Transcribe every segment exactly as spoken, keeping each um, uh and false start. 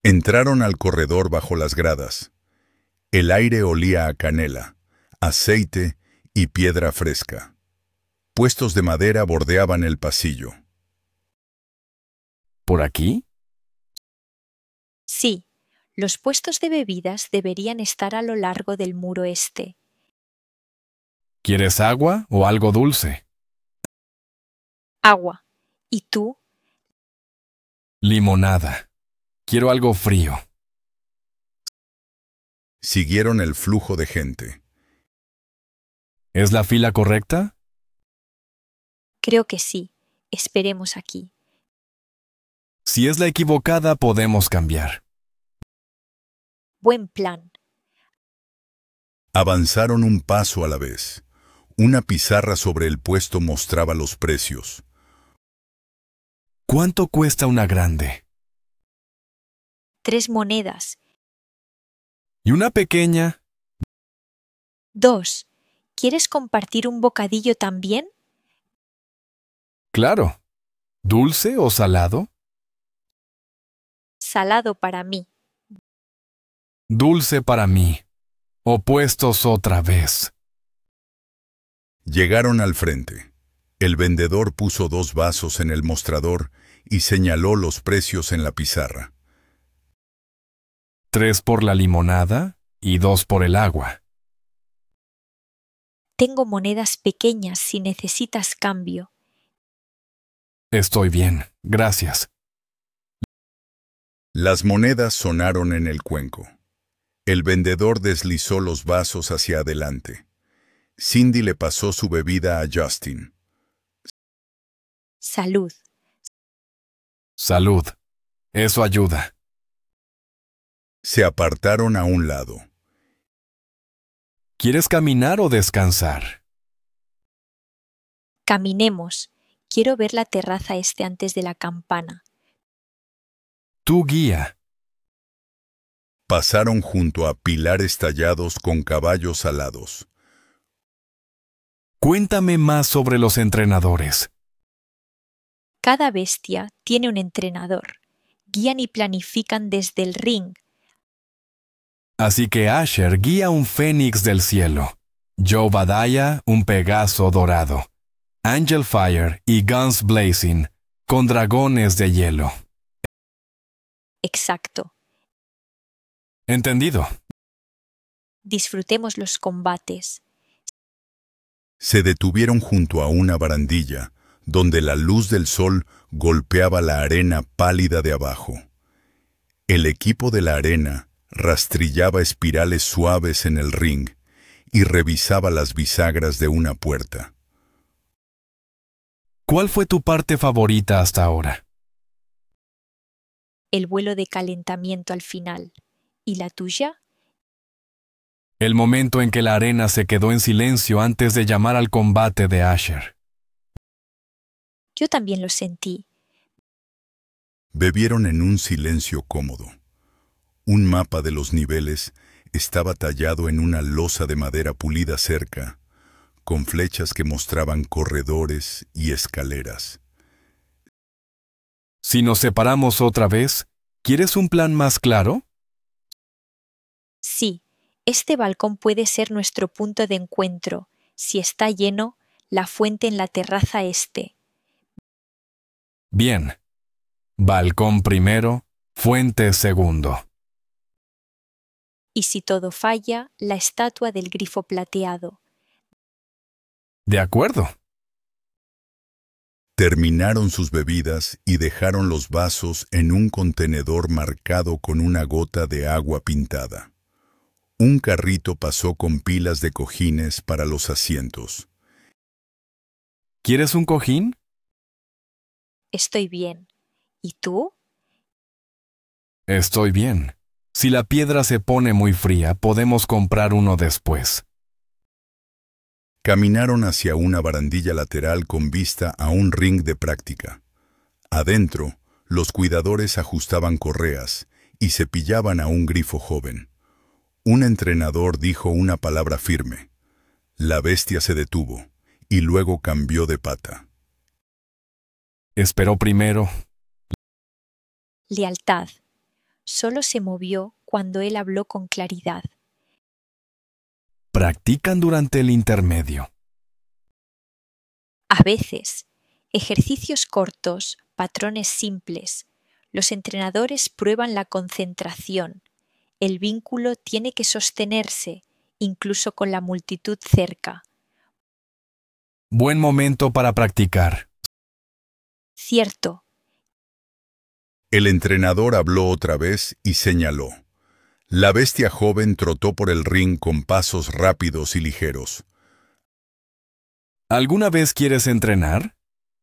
Entraron al corredor bajo las gradas. El aire olía a canela, aceite y piedra fresca. Puestos de madera bordeaban el pasillo. ¿Por aquí? Sí, los puestos de bebidas deberían estar a lo largo del muro este. ¿Quieres agua o algo dulce? Agua. ¿Y tú? Limonada. Quiero algo frío. Siguieron el flujo de gente. ¿Es la fila correcta? Creo que sí. Esperemos aquí. Si es la equivocada, podemos cambiar. Buen plan. Avanzaron un paso a la vez. Una pizarra sobre el puesto mostraba los precios. ¿Cuánto cuesta una grande? Tres monedas. ¿Y una pequeña? Dos. ¿Quieres compartir un bocadillo también? Claro. ¿Dulce o salado? Salado para mí. Dulce para mí. Opuestos otra vez. Llegaron al frente. El vendedor puso dos vasos en el mostrador y señaló los precios en la pizarra. Tres por la limonada y dos por el agua. Tengo monedas pequeñas si necesitas cambio. Estoy bien, gracias. Las monedas sonaron en el cuenco. El vendedor deslizó los vasos hacia adelante. Cindy le pasó su bebida a Justin. Salud. Salud. Eso ayuda. Se apartaron a un lado. ¿Quieres caminar o descansar? Caminemos. Quiero ver la terraza este antes de la campana. Tú guía. Pasaron junto a pilares tallados con caballos alados. Cuéntame más sobre los entrenadores. Cada bestia tiene un entrenador. Guían y planifican desde el ring. Así que Asher guía un fénix del cielo, Joe Badaya un pegaso dorado, Angel Fire y Guns Blazing con dragones de hielo. Exacto. Entendido. Disfrutemos los combates. Se detuvieron junto a una barandilla, donde la luz del sol golpeaba la arena pálida de abajo. El equipo de la arena rastrillaba espirales suaves en el ring y revisaba las bisagras de una puerta. ¿Cuál fue tu parte favorita hasta ahora? El vuelo de calentamiento al final. ¿Y la tuya? El momento en que la arena se quedó en silencio antes de llamar al combate de Asher. Yo también lo sentí. Bebieron en un silencio cómodo. Un mapa de los niveles estaba tallado en una losa de madera pulida cerca, con flechas que mostraban corredores y escaleras. Si nos separamos otra vez, ¿quieres un plan más claro? Sí, este balcón puede ser nuestro punto de encuentro. Si está lleno, la fuente en la terraza este. Bien. Balcón primero, fuente segundo. Y si todo falla, la estatua del grifo plateado. De acuerdo. Terminaron sus bebidas y dejaron los vasos en un contenedor marcado con una gota de agua pintada. Un carrito pasó con pilas de cojines para los asientos. ¿Quieres un cojín? Estoy bien. ¿Y tú? Estoy bien. Si la piedra se pone muy fría, podemos comprar uno después. Caminaron hacia una barandilla lateral con vista a un ring de práctica. Adentro, los cuidadores ajustaban correas y cepillaban a un grifo joven. Un entrenador dijo una palabra firme. La bestia se detuvo y luego cambió de pata. Esperó primero. Lealtad. solo se movió cuando él habló con claridad. Practican durante el intermedio. A veces, ejercicios cortos, patrones simples. Los entrenadores prueban la concentración. El vínculo tiene que sostenerse, incluso con la multitud cerca. Buen momento para practicar. Cierto. El entrenador habló otra vez y señaló. La bestia joven trotó por el ring con pasos rápidos y ligeros. ¿Alguna vez quieres entrenar?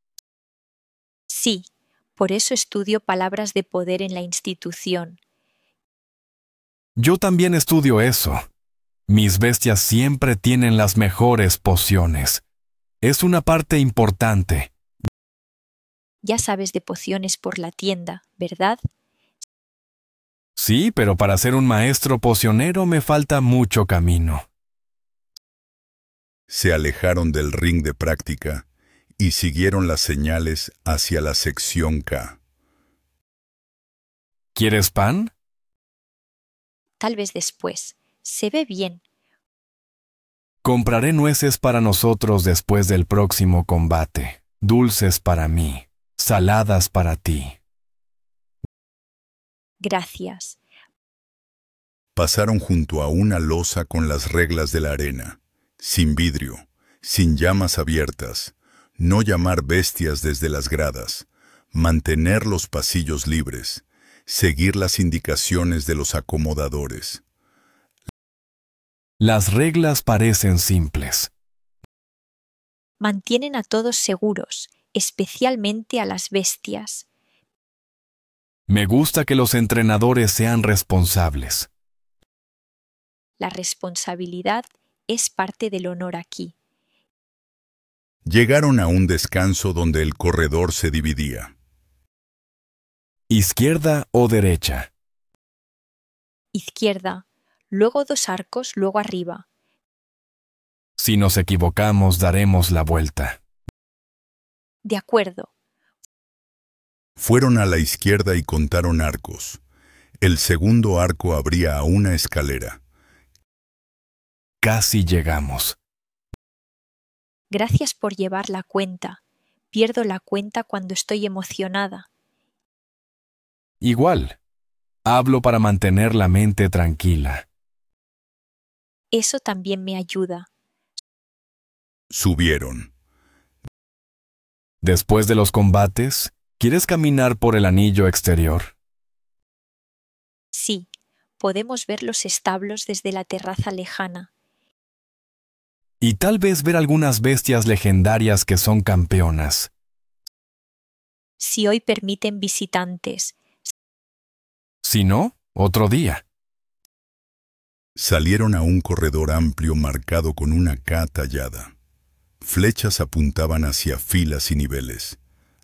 Sí, por eso estudio palabras de poder en la institución. Yo también estudio eso. Mis bestias siempre tienen las mejores pociones. Es una parte importante. Ya sabes de pociones por la tienda, ¿verdad? Sí, pero para ser un maestro pocionero me falta mucho camino. Se alejaron del ring de práctica y siguieron las señales hacia la sección K. ¿Quieres pan? Tal vez después. Se ve bien. Compraré nueces para nosotros después del próximo combate. Dulces para mí, saladas para ti. Gracias. Pasaron junto a una losa con las reglas de la arena, sin vidrio, sin llamas abiertas, no llamar bestias desde las gradas, mantener los pasillos libres, seguir las indicaciones de los acomodadores. Las reglas parecen simples. Mantienen a todos seguros, especialmente a las bestias. Me gusta que los entrenadores sean responsables. La responsabilidad es parte del honor aquí. Llegaron a un descanso donde el corredor se dividía. ¿Izquierda o derecha? Izquierda, luego dos arcos, luego arriba. Si nos equivocamos, daremos la vuelta. De acuerdo. Fueron a la izquierda y contaron arcos. El segundo arco abría a una escalera. Casi llegamos. Gracias por llevar la cuenta. Pierdo la cuenta cuando estoy emocionada. Igual. Hablo para mantener la mente tranquila. Eso también me ayuda. Subieron. Después de los combates, ¿quieres caminar por el anillo exterior? Sí, podemos ver los establos desde la terraza lejana. Y tal vez ver algunas bestias legendarias que son campeonas. Si hoy permiten visitantes. Si no, otro día. Salieron a un corredor amplio marcado con una K tallada. Flechas apuntaban hacia filas y niveles.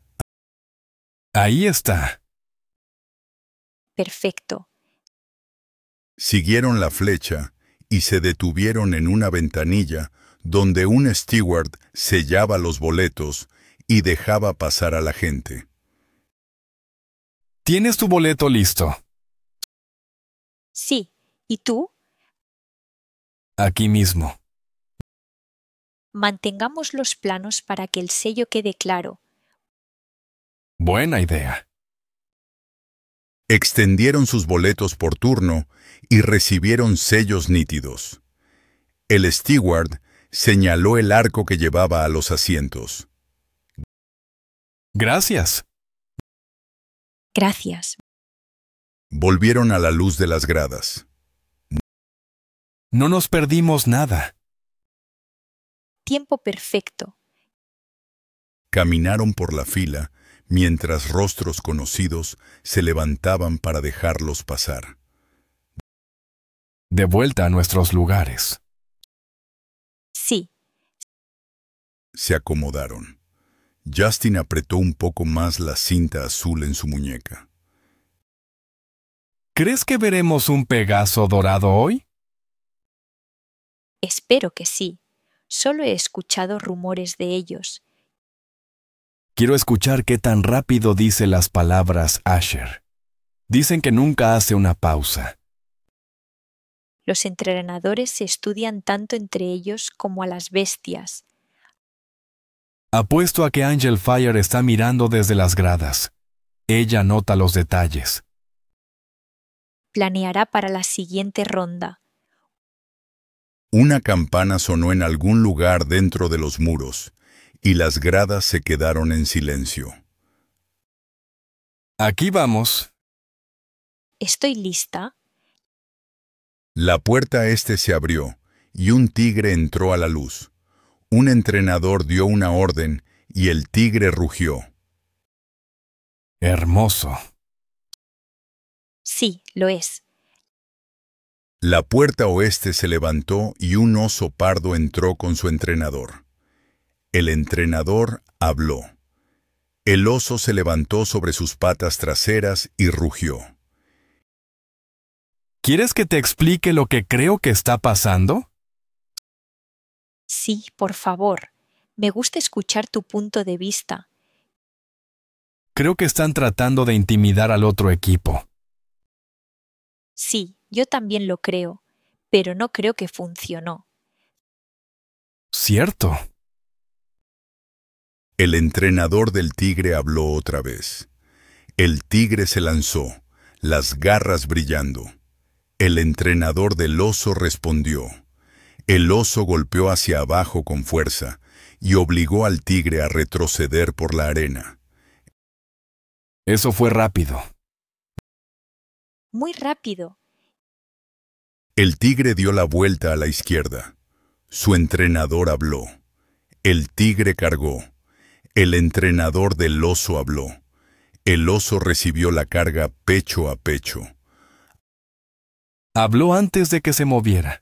Ahí está. Perfecto. Siguieron la flecha y se detuvieron en una ventanilla donde un steward sellaba los boletos y dejaba pasar a la gente. ¿Tienes tu boleto listo? Sí. ¿Y tú? Aquí mismo. Mantengamos los planos para que el sello quede claro. Buena idea. Extendieron sus boletos por turno y recibieron sellos nítidos. El steward señaló el arco que llevaba a los asientos. Gracias. Gracias. Volvieron a la luz de las gradas. No nos perdimos nada. Tiempo perfecto. Caminaron por la fila mientras rostros conocidos se levantaban para dejarlos pasar. De vuelta a nuestros lugares. Sí. Se acomodaron. Justin apretó un poco más la cinta azul en su muñeca. ¿Crees que veremos un Pegaso dorado hoy? Espero que sí. Solo he escuchado rumores de ellos. Quiero escuchar qué tan rápido dice las palabras Asher. Dicen que nunca hace una pausa. Los entrenadores se estudian tanto entre ellos como a las bestias. Apuesto a que Angel Fire está mirando desde las gradas. Ella nota los detalles. Planeará para la siguiente ronda. Una campana sonó en algún lugar dentro de los muros, y las gradas se quedaron en silencio. Aquí vamos. ¿Estoy lista? La puerta este se abrió, y un tigre entró a la luz. Un entrenador dio una orden, y el tigre rugió. Hermoso. Sí, lo es. La puerta oeste se levantó y un oso pardo entró con su entrenador. El entrenador habló. El oso se levantó sobre sus patas traseras y rugió. ¿Quieres que te explique lo que creo que está pasando? Sí, por favor. Me gusta escuchar tu punto de vista. Creo que están tratando de intimidar al otro equipo. Sí, yo también lo creo, pero no creo que funcionó. Cierto. El entrenador del tigre habló otra vez. El tigre se lanzó, las garras brillando. El entrenador del oso respondió. El oso golpeó hacia abajo con fuerza y obligó al tigre a retroceder por la arena. Eso fue rápido. Muy rápido. El tigre dio la vuelta a la izquierda. Su entrenador habló. El tigre cargó. El entrenador del oso habló. El oso recibió la carga pecho a pecho. Habló antes de que se moviera.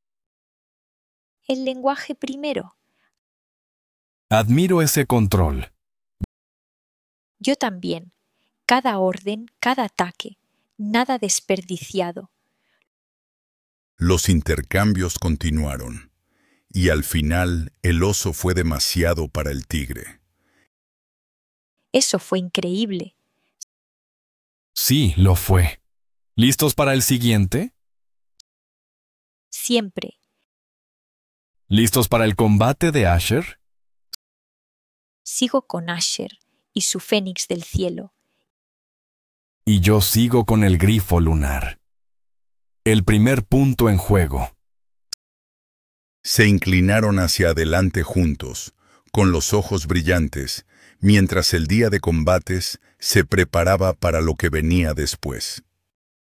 El lenguaje primero. Admiro ese control. Yo también. Cada orden, cada ataque. Nada desperdiciado. Los intercambios continuaron, y al final el oso fue demasiado para el tigre. Eso fue increíble. Sí, lo fue. ¿Listos para el siguiente? Siempre. ¿Listos para el combate de Asher? Sigo con Asher y su fénix del cielo. Y yo sigo con el grifo lunar. El primer punto en juego. Se inclinaron hacia adelante juntos, con los ojos brillantes, mientras el día de combates se preparaba para lo que venía después.